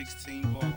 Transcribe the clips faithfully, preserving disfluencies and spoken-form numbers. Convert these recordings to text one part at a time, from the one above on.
sixteen balls.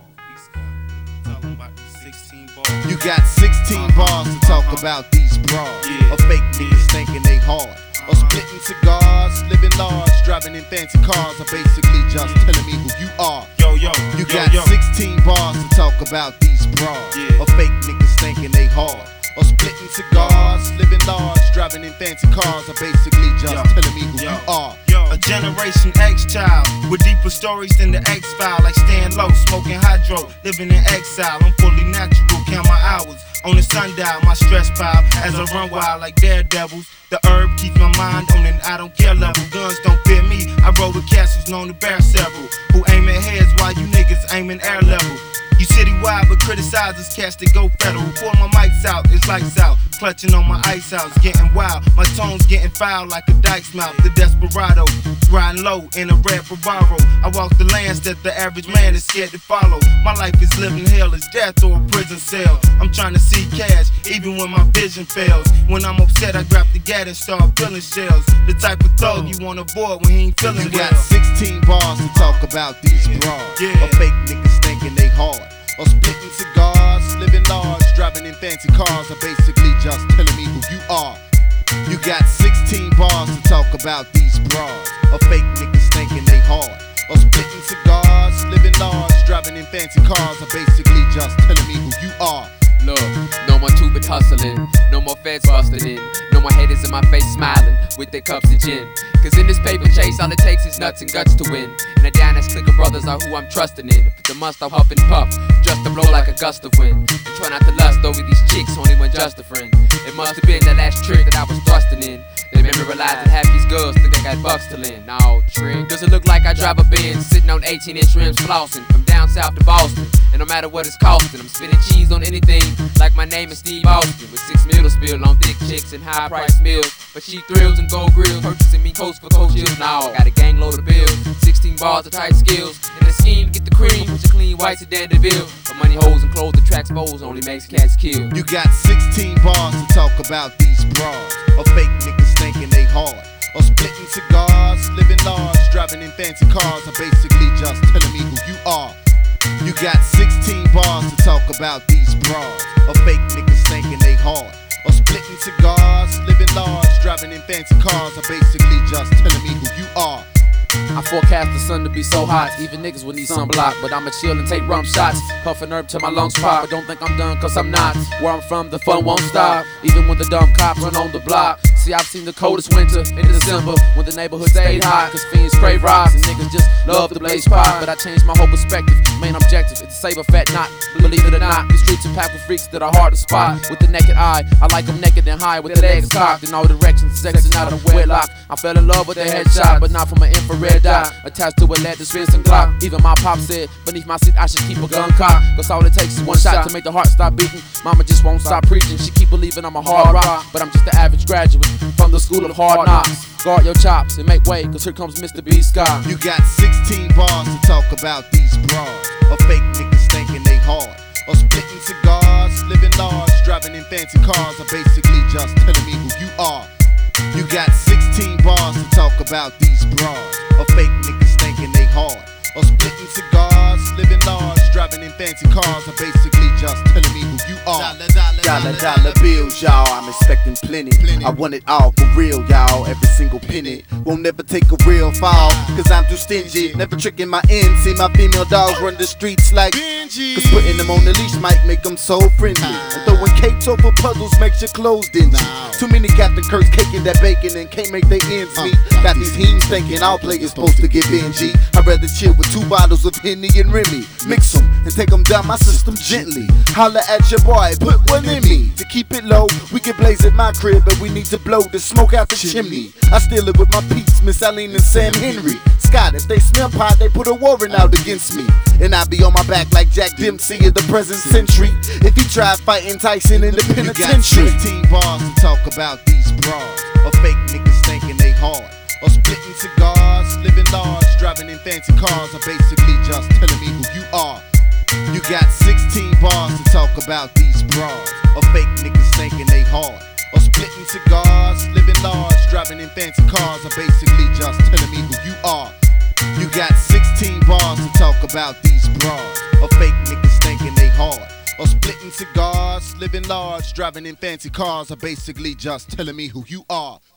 Tell them about these sixteen balls. You got sixteen uh-huh. bars to talk uh-huh. about these bras. Yeah. Or fake niggas yeah. thinking they hard. Or splitting cigars, living large, driving in fancy cars, or basically just telling me who you are. Yo, yo, you yo, got yo. sixteen bars to talk about these bras. Yeah. Or fake niggas thinking they hard. Or splitting cigars, living large, driving in fancy cars, or basically just yo. telling me who yo. you are. Yo. A Generation X child with deeper stories than the X-File, like staying low, smoking hydro, living in exile. I'm fully natural, count my hours on the sundial, my stress pile as I run wild like daredevils. The herb keeps my mind on an I don't care level. Guns don't fit me, I roll with castles known to bear several, who aim at heads while you niggas aiming air level. You citywide but criticize us, cats that go federal. Pour my mics out, it's lights out, clutching on my ice house, getting wild. My tone's getting foul like a dice mouth. The desperado, riding low in a red Ferraro. I walk the lands that the average man is scared to follow. My life is living hell, it's death or a prison cell. I'm trying to see cash, even when my vision fails. When I'm upset, I grab the gat and start filling shells. The type of thug you wanna avoid when he ain't feeling you well. You got sixteen bars to talk about these bras. Yeah. Or fake niggas thinking they hard. Or splitting cigars, living large, driving in fancy cars, or basically just telling me who you are. You got sixteen bars to talk about these bras. Or fake niggas thinking they hard. Or splitting cigars, living large, driving in fancy cars, or basically just telling me who you are. Look, no more tubing hustling, no more feds busting in, no more haters in my face smiling with their cups of gin. Cause in this paper chase, all it takes is nuts and guts to win. And a down ass clique of brothers are who I'm trusting in. Put the must, I'll huff and puff, just to blow like a gust of wind. And try not to lust over these chicks, only when just a friend. It must have been the last trick that I was thrusting in. They made me realize that half these girls think I got bucks to lend. No, trick. Does it look like I drive a Benz, sitting on eighteen inch rims flossing from down south to Boston? And no matter what it's costing, I'm spending cheese on anything, like my name is Steve Austin. With six mil to spill on thick chicks and high price meals. But she thrills and gold grills, purchasing me coast for coast chills. Now I got a gang load of bills, sixteen bars of tight skills, and a scheme to get the cream, push a clean whites at Dandeville. But money holes and clothes that tracks foes only makes cats kill. You got sixteen bars to talk about these bras. Or fake niggas thinking they hard. Or splitting cigars, living large, driving in fancy cars, or basically just telling me who you are. You got sixteen bars to talk about these bras. Or fake niggas thinking they hard. Or splitting cigars, living large, driving in fancy cars, or basically just telling me who you are. I forecast the sun to be so hot, even niggas would need sunblock. But I'ma chill and take rum shots, puffin' herb till my lungs pop. But don't think I'm done, cause I'm not. Where I'm from, the fun won't stop, even when the dumb cops run on the block. See, I've seen the coldest winter in December, when the neighborhood stayed hot, cause fiends crave rocks and niggas just love to blaze pot. But I changed my whole perspective, main objective is to save a fat knot. Believe it or not, these streets are packed with freaks that are hard to spot. With the naked eye, I like them naked and high, with their legs cocked in all directions, sexing out of wedlock. I fell in love with their headshot, but not from an infrared dot. Attached to a lead dispensing Glock. Even my pop said, beneath my seat I should keep a gun cock, cause all it takes is one shot to make the heart stop beating. Mama just won't stop preaching, she keep believing I'm a hard rock, but I'm just the average graduate from the school of hard knocks. Guard your chops and make way, cause here comes Mister B Scott. You got sixteen bars to talk about these bras. Or fake niggas thinking they hard. Or splitting cigars, living large, driving in fancy cars, or basically just telling me who you are. You got sixteen bars to talk about these bras. Or fake niggas thinking they hard. Or splitting cigars, living large, driving in fancy cars, or basically just telling me who you are. Dollar, dollar, dollar, dollar bills, y'all. I'm expecting plenty. plenty. I want it all for real, y'all. Every single penny. Won't never take a real fall, cause I'm too stingy. Never tricking my ends. See my female dogs run the streets like Benji. Cause putting them on the leash might make them so friendly. And throwing capes over puzzles makes your clothes dingy. Too many Captain Kirk's caking that bacon and can't make their ends meet. Got these heens thinking all players supposed to get Benji. I'd rather chill with two bottles of Henny and Remy. Mix them and take them down my system gently. Holla at your boy, put one in me. To keep it low, we can blaze at my crib, but we need to blow the smoke out the chimney. I still live with my peeps, Miss Eileen and Sam Henry. Scott, if they smell pot, they put a warrant out against me. And I be on my back like Jack Dempsey of the present century. If he tried fighting Tyson in the penitentiary. You got sixteen bars to talk about these bras. Or fake niggas thinking they hard. Or splitting cigars, living large, driving in fancy cars, or basically just telling me who you are. You got sixteen bars to talk about these bras. Or fake niggas thinking they hard. Or splitting cigars, living large, driving in fancy cars, or basically just telling me who you are. You got sixteen bars to talk about about these broads, or fake niggas thinking they hard, or splitting cigars, living large, driving in fancy cars, or basically just telling me who you are.